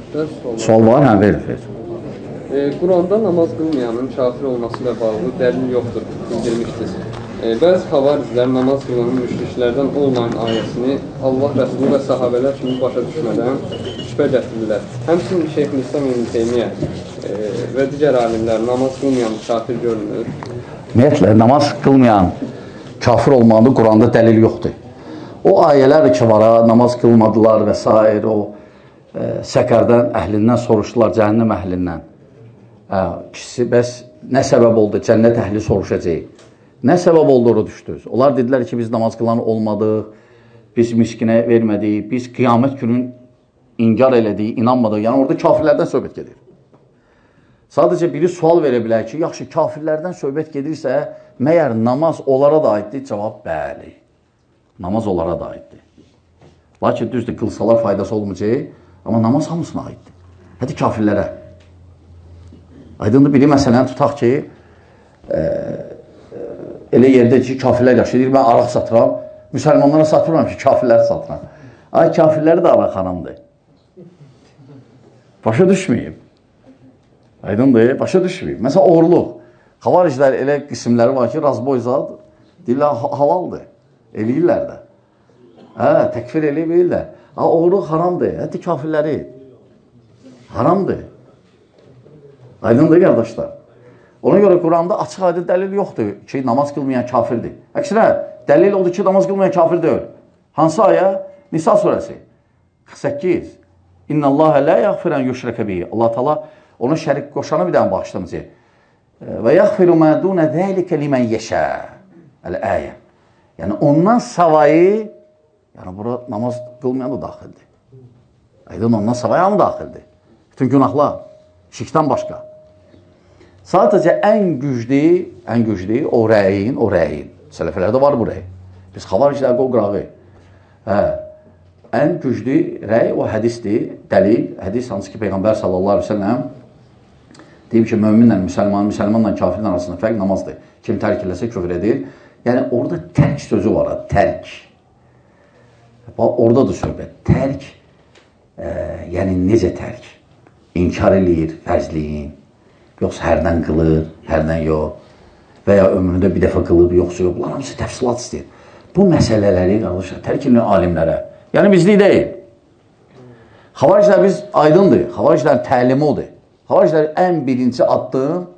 Sual var, hə, ver. Quranda namaz qılmayanın kafir olması ilə bağlı dəlil yoxdur, bildirmişdir. Bəzi xavariclər namaz qılan müşriklərdən olmayan ayəsini Allah Rəsulü və sahabələr kimi başa düşmədən şübhə gətirirlər. Həmçinin Şeyxülislam İbn Teymiyyə və digər alimlər namaz qılmayan kafir görünür. Ümumiyyətlə, namaz qılmayan kafir olmalı Quranda dəlil yoxdur. O ayələr ki var, namaz qılmadılar və s. o Səkərdən əhlindən soruşdular, cəhənnəm əhlindən. Kişisi, bəs nə səbəb oldu? Cənnət əhli soruşacaq. Nə səbəb oldu, düşdünüz? Onlar dedilər ki, biz namaz qılan olmadıq, biz miskinə vermədik, biz qiyamət günün inkar elədik, inanmadıq. Yəni, orada kafirlərdən söhbət gedir. Sadəcə biri sual verə bilər ki, yaxşı, kafirlərdən söhbət gedirsə, məyər namaz onlara da aiddir? Cavab, bəli. Namaz onlara da aiddir. Lakin düzdür, qılsalar faydası olmayacaq, amma namaz hamısına aiddir. Hətta kafirlərə. Aydındır, biri məsələni tutaq ki, elə yerdə ki, kafirlər yaşayır, mən araq satıram, müsəlmanlara satmıram ki, kafirləri satıram. Ay, kafirləri də araq xanımdır. Başa düşməyib. Aydındır, başa düşməyib. Məsələn, oğurluq. Xavariclər elə qismləri var ki, razboyzad, deyirlər, halaldır. Eləyirlər də. Təkfir eləyirlər. Oğurluq haramdır, hətta kafirləri. Haramdır. Aydındır, qardaşlar. Ona görə Quranda açıq aydın dəlil yoxdur ki, namaz qılmayan kafirdir. Əksinə, dəlil odur ki, namaz qılmayan kafir deyil. Hansı ayə? Nisa surəsi. 48. İnnəlləhə lə yəğfirən yüşrəkə bihi. Allah Teala ona şərik qoşanı bir dənə bağışlamayacaq. Və yəğfiru mə dunə zəlikə limən yeşə. Əl-əyə. Yəni, ondan savayı, yəni, bura namaz qılmayan da daxildir. Aydın, ondan savayı hamı daxildir. Bütün günahlar, şirkdən başqa. Sadəcə ən güclü o rəyin. Sələfələrdə var bu rəy. Biz xavariclərdə o qırağı. Ən güclü rəy o hədisdir, dəlil. Hədis hansı ki, Peyğəmbər sallallahu aleyhi ve selləm deyib ki, möminlə, müsəlmanla kafirin arasında fərq namazdır. Kim tərk eləsə küfr edir. Yəni, orada tərk sözü var, tərk. Orada da söhbət. Tərk, yəni necə tərk? İnkar eləyir fərzliyin. Yoxsa hərdən qılır, hərdən yox. Və ya ömründə bir dəfə qılıb, yoxsa yox. Bunlar hamısı təfsilat istəyir. Bu məsələləri, qardaşlar, tərk edin alimlərə. Yəni, bizlik deyil. Xavariclər biz aydındır. Xavariclərin təlimi odur. Xavariclər ən birinci addım.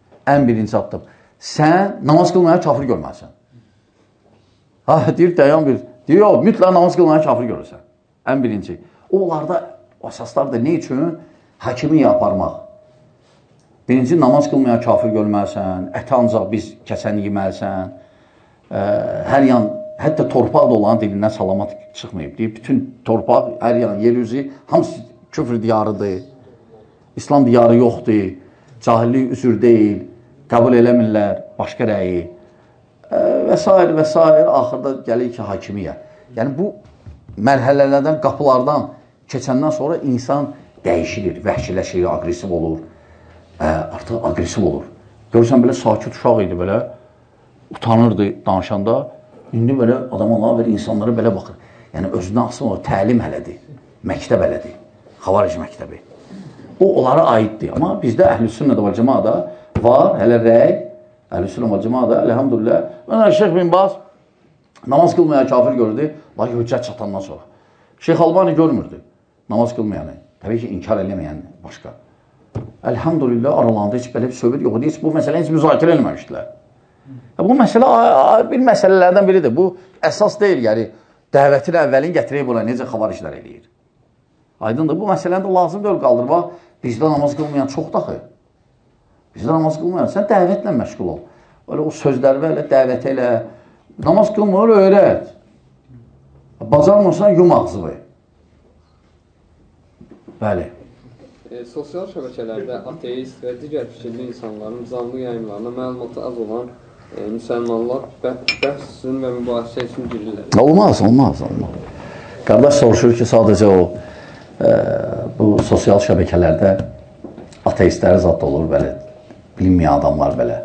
Sən namaz qılmaya kafir görməlisən. Deyir, dayan bir. Deyir, yox, mütləq namaz qılmaya kafir görürsən. Ən birinci. Onlarda əsaslardır. Ne üçün? Hakimiyyə aparmaq. Birinci, namaz qılmaya kafir görməlisən, əti ancaq biz kəsən yeməlisən, hər yan, hətta torpaq da olan dilindən salamat çıxmayıb. Deyib, bütün torpaq, hər yan, yer üzü, hamısı küfr diyarıdır, İslam diyarı yoxdur, cahillik üzür deyil, qəbul eləmirlər, başqa rəyi və s. axırda gəlir ki, hakimiyyə. Yəni, bu mərhələlərdən, qapılardan keçəndən sonra insan dəyişilir, vəhşiləşir, agresiv olur. Artıq agresiv olur. Görürsən, belə sakit uşaq idi, belə utanırdı danışanda. İndi belə adam Allah'a verir, insanlara belə baxır. Yəni, özündən asıl o təlim elədir, məktəb elədir, xavaric məktəbi. O, onlara aiddir. Amma bizdə Əhlüsünnə və Cəmaada var, hələ rəy, Əhlüsünnə və Cəmaada, elhamdülillah. Mən Şeyx bin Baz namaz qılmayan kafir gördü, lakin hüccət çatandan sonra. Şeyx Albani görmürdü namaz qılmayanı. Təbii ki, inkar eləməyən başqa. Elhamdülillah aralarında heç belə bir söhbət yox. Heç bu məsələ heç müzakirə eləməmişdilər. Bu məsələ bir məsələlərdən biridir. Bu əsas deyil, yəni dəvətin əvvəlin gətirək buna necə xavariclər eləyir. Aydındır, bu məsələni də lazım deyil qaldırmaq. Bizdə namaz qılmayan çox daxı. Bizdə namaz qılmayan, sən dəvətlə məşğul ol. Öyle o sözlərlə, elə dəvət elə. Namaz qılmır, öyrət. Bacarmırsan, yum ağzını. Bəli. Sosial şəbəkələrdə ateist və digər fikirli insanların canlı yayımlarına məlumatı az olan müsəlmanlar bəhsin və mübahisə üçün girirlər. Olmaz. Qardaş soruşur ki, sadəcə o bu sosial şəbəkələrdə ateistləri zad olur, belə, bilinməyən adamlar belə.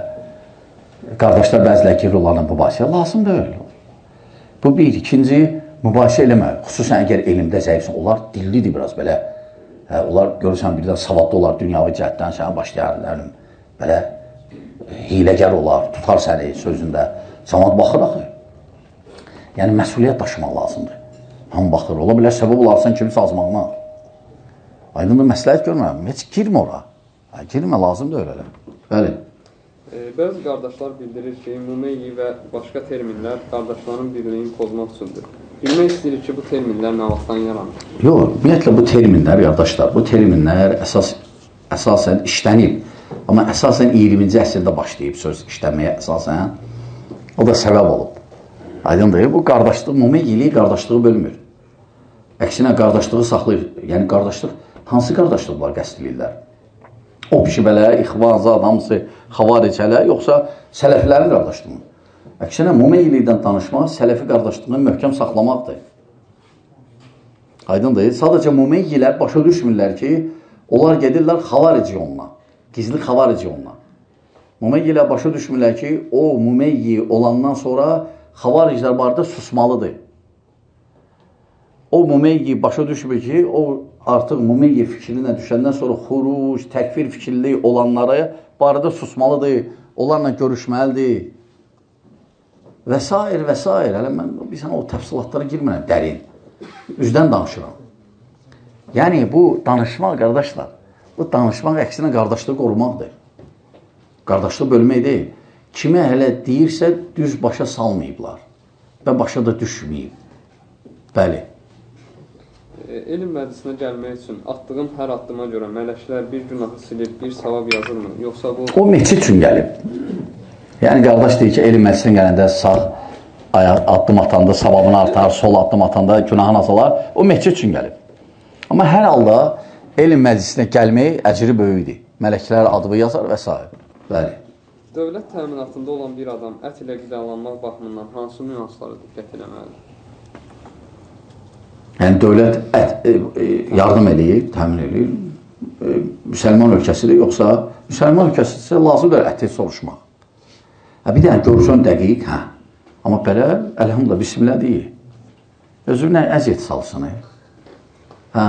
Qardaşlar bəzilə girir onlarla mübahisə lazım deyil. Bu bir. İkinci, mübahisə eləmə. Xüsusən əgər elmdə zəifsən, onlar dillidir biraz belə. Onlar görürsən birdən savadlı olar, dünyavi cəhətdən sənə başlayarlar. Belə hiləgər olar, tutar səni sözündə. Cəmaət baxır axı. Yəni məsuliyyət daşımaq lazımdır. Hamı baxır. Ola bilər səbəb olarsan kimi sazmağına. Aydındır, məsləhət görmürəm. Heç girmə ora. Girmə, lazımdır öyle. Bəli. Bəzi qardaşlar bildirir ki, mumeyyi və başqa terminlər qardaşların birliyini pozmaq üçündür. Bilmək istəyirik ki, bu terminlər nə vaxtdan yaranır? Yox, ümumiyyətlə bu terminlər, qardaşlar, bu terminlər əsasən işlənib. Amma əsasən 20-ci əsrdə başlayıb söz işləməyə əsasən. O da səbəb olub. Aydındır, bu qardaşlıq, mumeyyiliyi qardaşlığı bölmür. Əksinə qardaşlığı saxlayır. Yəni qardaşlıq, hansı qardaşlıqlar qəsd edirlər? O pişibələ, ixvanzad, hamısı xavaricələ, yoxsa sələflərin qardaşlığı. Əksinə, mumeyyilikdən danışmaq, sələfi qardaşlığını möhkəm saxlamaqdır. Aydındır, sadəcə mumeyyilər başa düşmürlər ki, onlar gedirlər xavarici yoluna, gizli xavarici yoluna. Mumeyyilər başa düşmürlər ki, o mumeyyi olandan sonra xavariclər barədə susmalıdır. O mumeyyi başa düşmür ki, o artıq mumeyyi fikrinə düşəndən sonra xuruc, təkfir fikirli olanları barədə susmalıdır, onlarla görüşməlidir və s. və s. Hələ mən o təfsilatlara girmirəm, dərin. Üzdən danışıram. Yəni, bu danışmaq, qardaşlar, bu danışmaq əksinə qardaşlığı qorumaqdır. Qardaşlığı bölmək deyil. Kimə hələ deyirsə, düz başa salmayıblar və başa da düşməyib. Bəli. Elm məclisinə gəlmək üçün atdığım hər addıma görə mələklər bir günahı silib, bir savab yazırmı? Yoxsa bu... O meçid üçün gəlib. Yəni, qardaş deyir ki, elm məclisinə gələndə sağ addım atanda savabını artar, sol addım atanda günahını azalar. O meçid üçün gəlib. Amma hər halda elm məclisinə gəlmək əcri böyükdir. Mələklər adını yazar və s. Bəli. Dövlət təminatında olan bir adam ət ilə qidalanmaq baxımından hansı nüanslara diqqət eləməlidir? Yəni, dövlət yardım eləyir, təmin eləyir. Müsəlman ölkəsidir, yoxsa müsəlman ölkəsidirsə lazımdır əti soruşmaq. Bir dənə görürsən dəqiq, hə. Amma belə, əlhamdülillah, bismillah deyir. Özünə əziyyət salsın. Hə.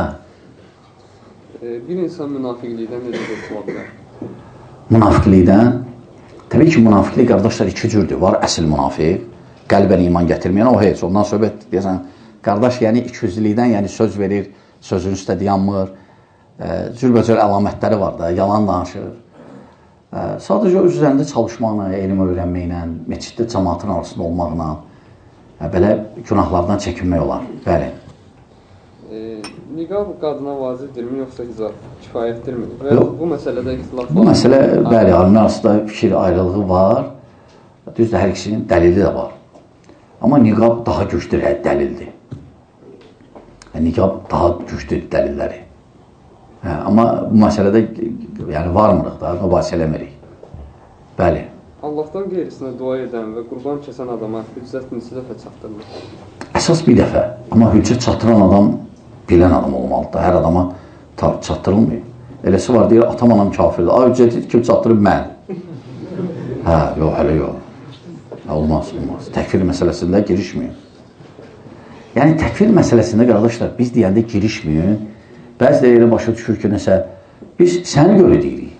Bir insan münafiqlikdən necə qurtula bilər? Münafiqlikdən? Təbii ki, münafiqlik, qardaşlar, iki cürdür. Var əsl münafiq, qəlbən iman gətirməyən, o heç. Ondan söhbət deyəsən, qardaş, yəni ikiyüzlülükdən, yəni söz verir, sözün üstə dayanmır, cürbəcür əlamətləri var da, yalan danışır. Sadəcə öz üzərində çalışmaqla, elm öyrənməklə, meçiddə cəmaatın arasında olmaqla, belə günahlardan çəkinmək olar. Bəli. Niqab qadına vacibdirmi, yoxsa hicab kifayətdirmi? Və bu məsələdə ixtilaf var. Bu məsələ, bəli, alimlər arasında fikir ayrılığı var. Düzdür, hər ikisinin dəlili də var. Amma niqab daha güclü dəlildir. Niqab daha güclü dəlilləri. Amma bu məsələdə varmırıq da, mübahisə eləmirik. Bəli. Allahdan qeyrisinə dua edən və qurban kəsən adama hüccət neçə dəfə çatdırılır? Əsas bir dəfə. Amma hüccət çatdıran adam bilən adam olmalıdır. Hər adama çatdırılmıyor. Eləsi var, deyir, atam anam kafirdir. Hüccəti kim çatdırıb? Mən. Yox, hələ yox. Olmaz. Təkfir məsələsində girişməyin. Yəni, təkfir məsələsində, qardaşlar, biz deyəndə girişməyin. Bəzi də yerə başa düşür ki, nəsə, biz səni görə deyirik.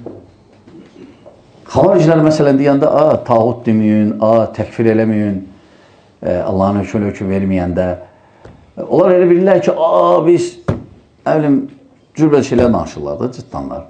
Xavaricilər məsələn deyəndə, tağut deməyin, təkfir eləməyin, Allahın hökm verməyəndə. Onlar elə bilirlər ki, biz, cürbəcə şeylər danışırlar da, ciddanlar.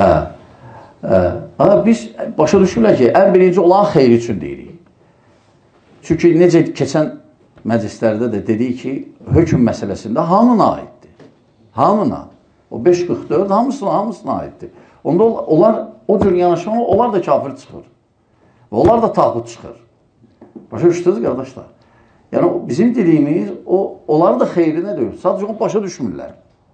Biz başa düşürlər ki, ən birinci olan xeyri üçün deyirik. Çünki necə keçən məclislərdə də dedik ki, hökm məsələsində hamına aiddir. Hamına. O 544 hamısına aiddir. Onda onlar o cür yanaşmalı, onlar da kafir çıxır. Və onlar da tağut çıxır. Başa düşdünüz, qardaşlar? Yəni, bizim dediyimiz, onlar da xeyrinə deyil. Sadəcə onu başa düşmürlər.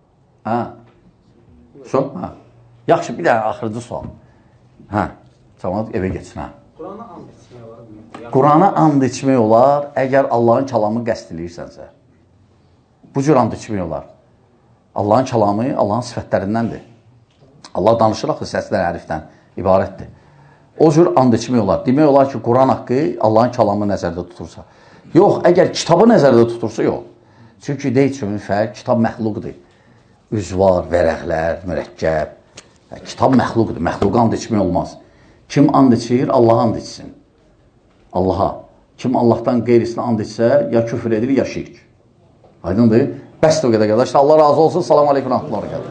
Son? Yaxşı, bir dənə axırıcı sual. Cəmaat evə geçsin. Qurana and içmək olar. Qurana and içmək olar, əgər Allahın kəlamı qəsd edirsənsə. Bu cür and içmək olar. Allahın kəlamı Allahın sifətlərindəndir. Allah danışır axı səslər, hərfdən ibarətdir. O cür and içmək olar. Demək olar ki, Quran haqqı Allahın kəlamı nəzərdə tutursa. Yox, əgər kitabı nəzərdə tutursa, yox. Çünki deyil üçün fərq, kitab məxluqdur. Üz var, vərəqlər, mürəkkəb. Kitab məxluqdur, məxluqa and içmək olmaz. Kim and içir, Allaha and içsin. Allaha. Kim Allahdan qeyrisinə and içsə, ya küfr edir, ya şirk. Aydındır? Bəs də o qədər qardaşlar. Allah razı olsun. Salam aleykum, rahmetullah.